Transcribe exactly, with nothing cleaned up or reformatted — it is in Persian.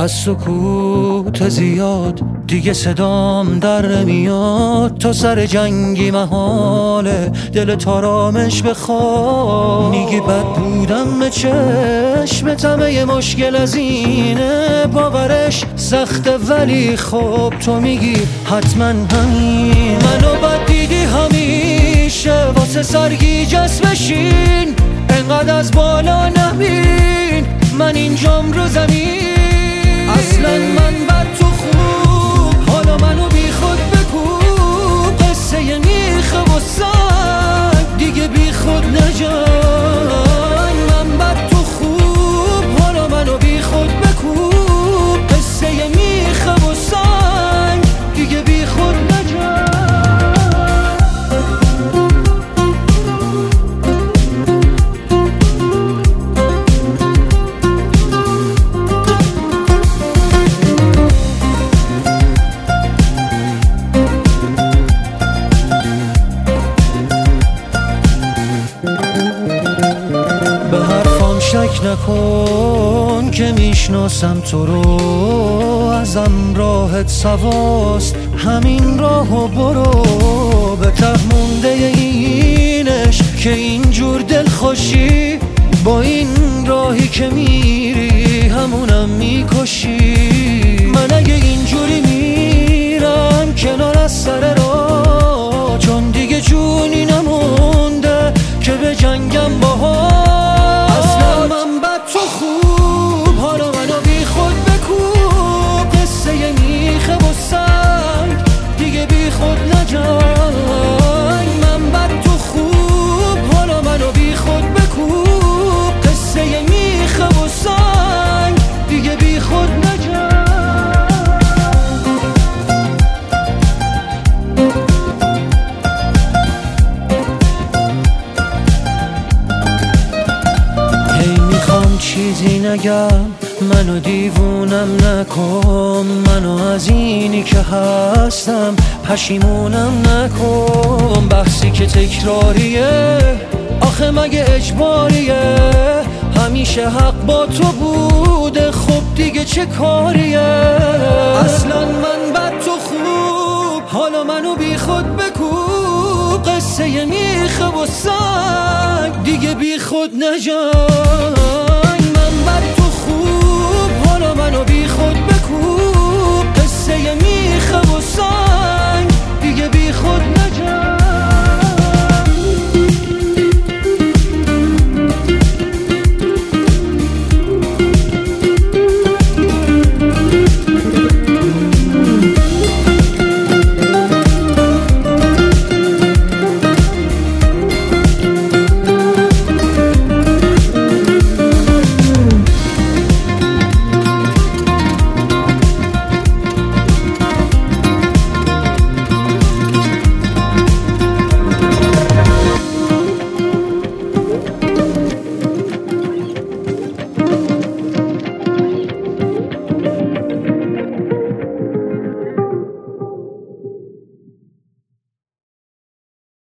از سکوت زیاد دیگه صدام در نمیاد. تا سر جنگی محاله دل تارامش بخواد. میگی بد بودم به چشمت، همه مشکل از اینه. باورش سخته ولی خب تو میگی حتما همین. منو بد دیدی همیشه واسه سرگیجه بشین. انقدر از بالا نبین من اینجام رو زمین. اصلا من بر تو خوب، حالا منو بی خود بکوب. قصه میخه و سنگ دیگه بی خود نجای. من بر تو خوب، حالا منو بی خود بکوب. قصه میخه و سنگ دیگه بی خود نجای. شک نکن که میشناسم تو رو، ازم راحت سواست همین راهو برو. به ته مونده اینش که اینجور دل خوشی، با این راهی که میری همونم میکشی. من اگه اینجوری میرم کنار از سر راه، چون دیگه جونی نمونده که به جنگم باها. من بد تو خوب، حالا منو بی خود بکوب. قصه میخه و سنگ دیگه بی خود نجای. من بد تو خوب، حالا منو بی خود بکوب. قصه میخه و سنگ دیگه بی خود نجای. چیزی نگم منو دیوونم نکن. منو از اینی که هستم پشیمونم نکن. بحثی که تکراریه آخه مگه اجباریه؟ همیشه حق با تو بوده خب دیگه چه کاریه؟ اصلا من بد تو خوب، حالا منو بی خود بکوب. قصه میخه و سنگ دیگه بی خود نجای. من بد تو خوب، حالا منو بی خود بکوب. قصه میخه و سنگ